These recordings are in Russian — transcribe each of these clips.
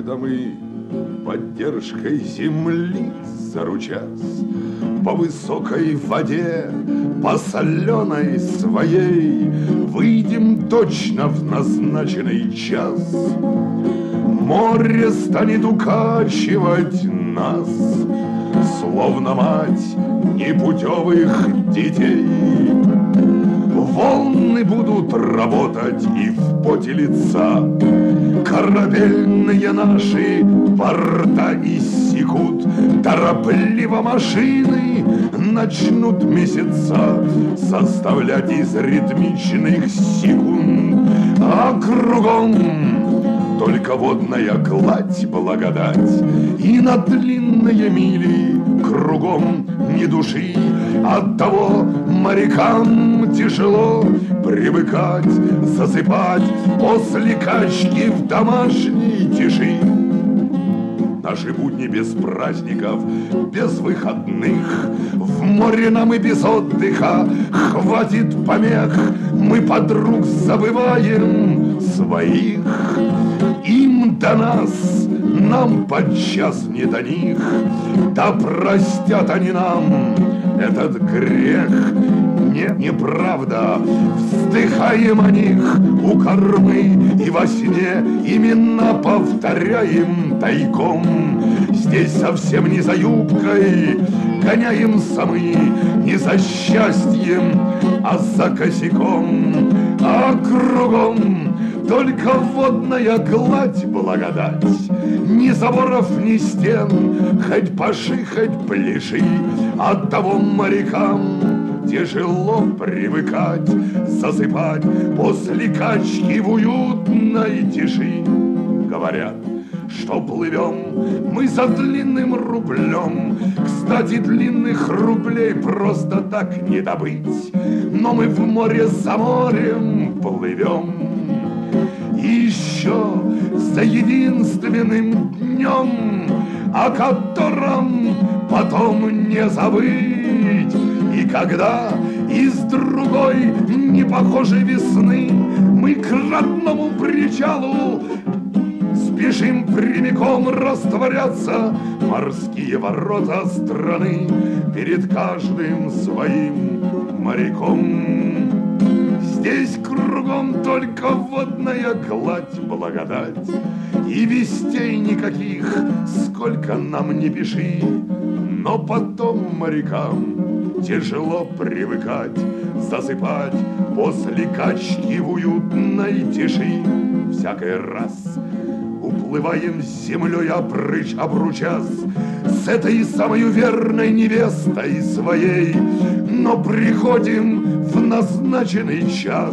когда мы поддержкой земли заручась, по высокой воде, по соленой своей, выйдем точно в назначенный час. Море станет укачивать нас, словно мать непутевых детей. Волны будут работать и в поте лица, корабельные наши борта иссекут, торопливо машины начнут месяца составлять из ритмичных секунд, а кругом только водная гладь, благодать, и на длинные мили кругом ни души. Оттого морякам тяжело привыкать, засыпать после качки в домашней тиши. Наши будни без праздников, без выходных, в море нам и без отдыха хватит помех. Мы подруг забываем своих, им до нас, нам подчас не до них. Да простят они нам этот грех. Нет, неправда, вздыхаем о них у кормы и во сне именно повторяем тайком. Здесь совсем не за юбкой гоняемся мы, не за счастьем, а за косяком. А кругом только водная гладь, благодать, ни заборов, ни стен, хоть паши, хоть пляши. Оттого морякам тяжело привыкать, засыпать после качки в уютной тиши. Говорят, что плывем мы за длинным рублем. Кстати, длинных рублей просто так не добыть, но мы в море за морем плывем. И еще за единственным днем, о котором потом не забыть. И когда из другой непохожей весны мы к родному причалу спешим прямиком растворяться, морские ворота страны перед каждым своим моряком. Здесь кругом только водная гладь, благодать, и вестей никаких, сколько нам не пиши. Но потом морякам тяжело привыкать, засыпать после качки в уютной тиши. Всякий раз уплываем с землей обручас с этой самой верной невестой своей, но приходим в назначенный час.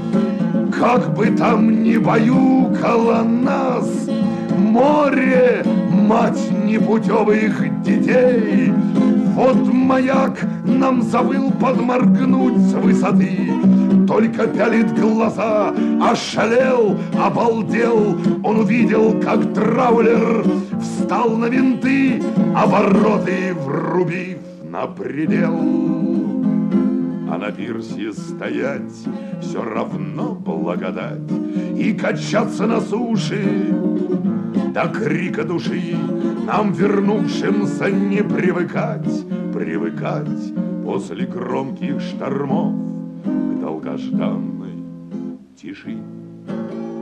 Как бы там ни баюкало нас море, мать непутевых детей, вот маяк нам забыл подморгнуть с высоты, только пялит глаза, ошалел, обалдел. Он увидел, как траулер встал на винты, обороты врубив на предел. А на пирсе стоять все равно благодать, и качаться на суше до крика души нам, вернувшимся, не привыкать, привыкать после громких штормов к долгожданной тиши.